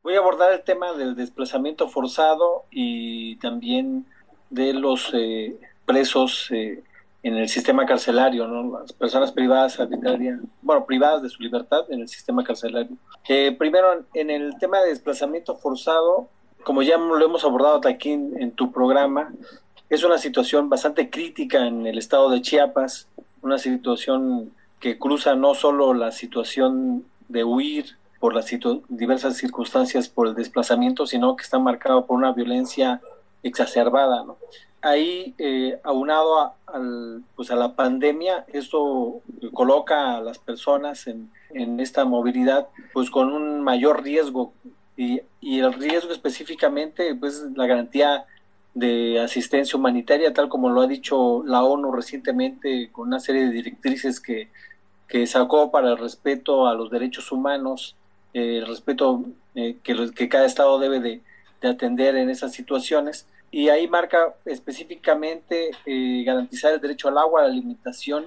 Voy a abordar el tema del desplazamiento forzado y también de los presos en el sistema carcelario, ¿no? Las personas privadas privadas de su libertad en el sistema carcelario. Primero, en el tema de desplazamiento forzado, como ya lo hemos abordado aquí en tu programa, es una situación bastante crítica en el estado de Chiapas, una situación que cruza no solo la situación de huir por las diversas circunstancias por el desplazamiento, sino que está marcado por una violencia exacerbada, ¿no? Ahí, aunado a la pandemia, esto coloca a las personas en esta movilidad pues con un mayor riesgo y el riesgo específicamente pues la garantía de asistencia humanitaria, tal como lo ha dicho la ONU recientemente con una serie de directrices que sacó para el respeto a los derechos humanos, el respeto que cada Estado debe de atender en esas situaciones. Y ahí marca específicamente garantizar el derecho al agua, a la alimentación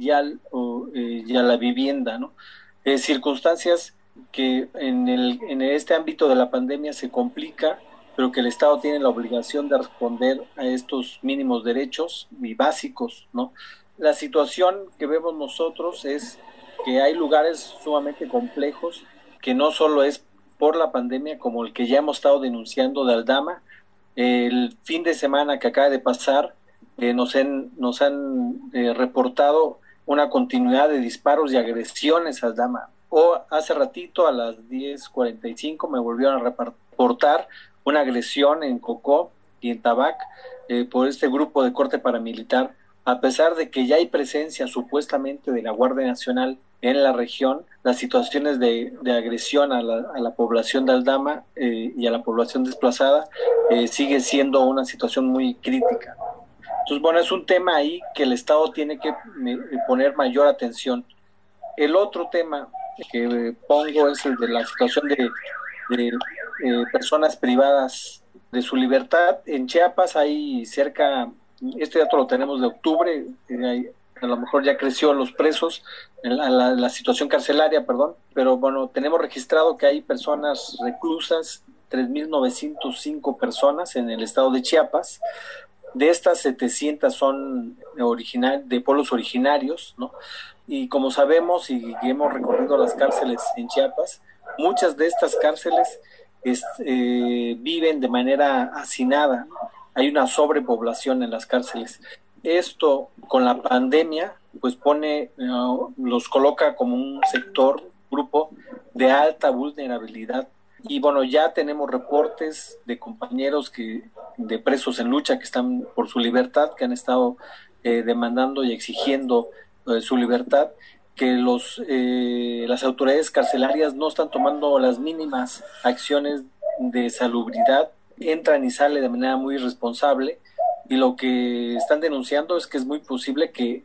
y a la vivienda, ¿no? Circunstancias que en este ámbito de la pandemia se complica, pero que el Estado tiene la obligación de responder a estos mínimos derechos y básicos, ¿no? La situación que vemos nosotros es que hay lugares sumamente complejos, que no solo es por la pandemia, como el que ya hemos estado denunciando de Aldama. El fin de semana que acaba de pasar, nos han reportado una continuidad de disparos y agresiones a Aldama. O hace ratito, a las 10:45, me volvieron a reportar una agresión en Cocó y en Tabac por este grupo de corte paramilitar, a pesar de que ya hay presencia supuestamente de la Guardia Nacional en la región. Las situaciones de agresión a la población de Aldama y a la población desplazada sigue siendo una situación muy crítica. Entonces, bueno, es un tema ahí que el Estado tiene que poner mayor atención. El otro tema que pongo es el de la situación de personas privadas de su libertad. En Chiapas hay cerca, este dato lo tenemos de octubre, a lo mejor ya creció los presos, la situación carcelaria, perdón, pero bueno, tenemos registrado que hay personas reclusas, 3.905 personas en el estado de Chiapas. De estas, 700 son de pueblos originarios, ¿no? Y como sabemos y hemos recorrido las cárceles en Chiapas, muchas de estas cárceles viven de manera hacinada. Hay una sobrepoblación en las cárceles. Esto con la pandemia pues los coloca como un grupo de alta vulnerabilidad. Y bueno, ya tenemos reportes de compañeros de presos en lucha que están por su libertad, que han estado demandando y exigiendo su libertad, que las autoridades carcelarias no están tomando las mínimas acciones de salubridad, entran y salen de manera muy irresponsable, y lo que están denunciando es que es muy posible que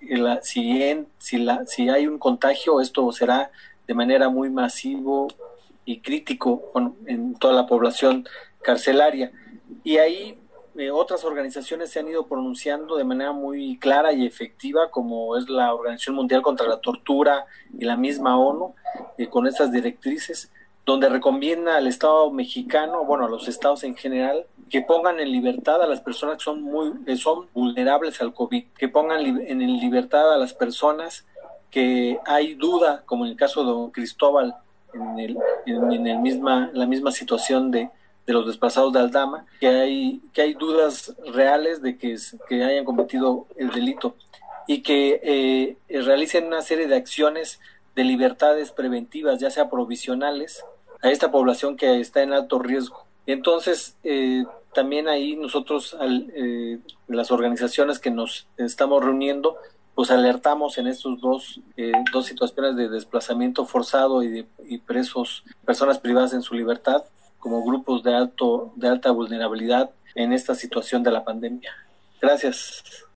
si hay un contagio, esto será de manera muy masivo y crítico, bueno, en toda la población carcelaria. Y ahí otras organizaciones se han ido pronunciando de manera muy clara y efectiva, como es la Organización Mundial contra la Tortura y la misma ONU, con estas directrices, donde recomienda al Estado mexicano, bueno, a los estados en general, que pongan en libertad a las personas que son vulnerables al COVID, que pongan en libertad a las personas que hay duda, como en el caso de don Cristóbal, la misma situación de los desplazados de Aldama, que hay dudas reales de que hayan cometido el delito, y que realicen una serie de acciones de libertades preventivas, ya sea provisionales, a esta población que está en alto riesgo. Entonces, también ahí nosotros, las organizaciones que nos estamos reuniendo, pues alertamos en estos dos situaciones de desplazamiento forzado y presos, personas privadas en su libertad, como grupos de alta vulnerabilidad en esta situación de la pandemia. Gracias.